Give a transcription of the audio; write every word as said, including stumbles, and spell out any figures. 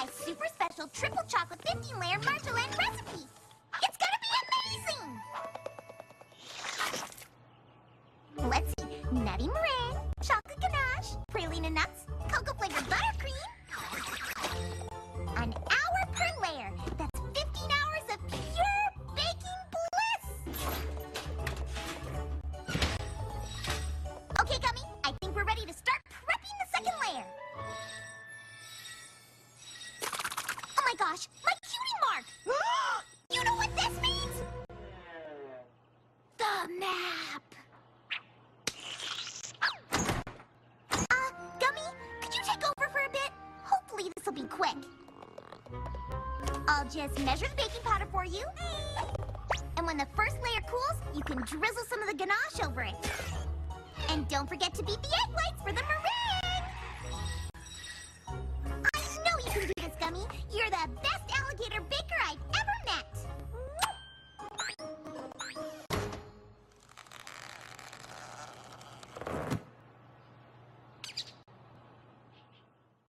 my super special triple chocolate fifteen layer marshmallow recipe. It's gonna be amazing! Let's see. Nutty meringue, chocolate ganache, praline and nuts, cocoa flavored buttercream. An hour per layer. That's fifteen hours of pure baking bliss! Okay, Gummy, I think we're ready to start prepping the second layer. Oh my gosh, my cutie mark! You know what this means? The map! Uh, Gummy, could you take over for a bit? Hopefully this'll be quick. I'll just measure the baking powder for you. And when the first layer cools, you can drizzle some of the ganache over it. And don't forget to beat the egg whites for the meringue!